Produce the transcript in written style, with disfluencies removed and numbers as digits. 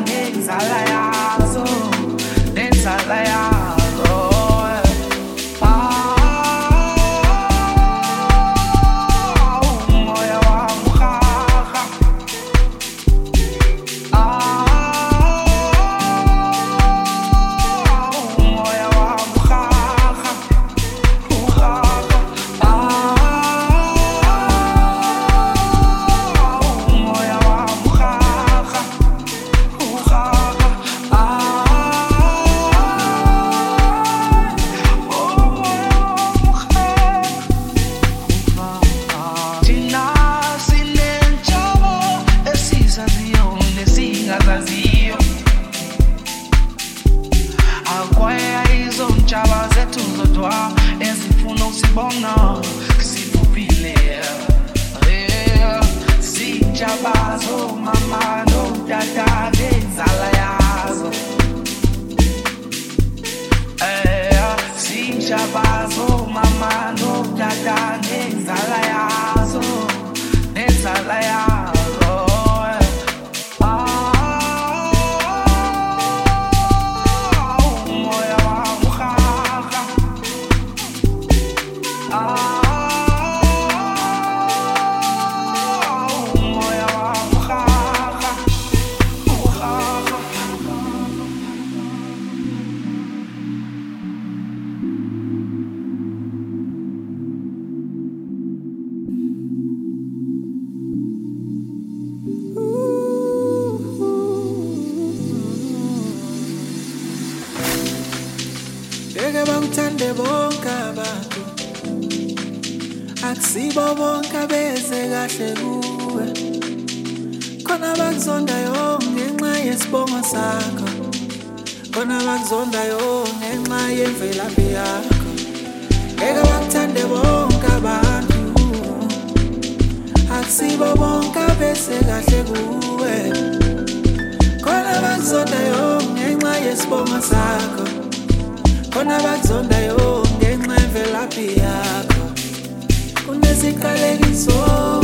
ngenzala yazo, nenzala yazo. Umoya wami uhaha. Umoya wami uhaha, uhaha. Umoya wami uhaha, uhaha. Thina sinentshaba esizaziyo nesingazaziyo, akwaya izontshaba zethu zodwa ezifuna usibona siphuphile. Zintshaba zomama notata ngenzala yazo, zintshaba zomama notata ngenzala yazo, nenzala yazo. Umoya wami uhaha. Umoya wami uhaha, uhaha. Ngeke bakuthande bonke abantu, akusibo bonke abeze kahle kuwe. Khona abakuzondayo ngenxa yesibongo sakho, khona abakuzondayo ngenxa yemvelaphi yakho. Ngeke bakuthande bonke abantu, akusibo bonke abeze kahle kuwe. Khona abakuzondayo ngenxa yesibongo sakho, khona abakuzondayo ngenxa yemvelaphi yakho. Kunesiqalekiso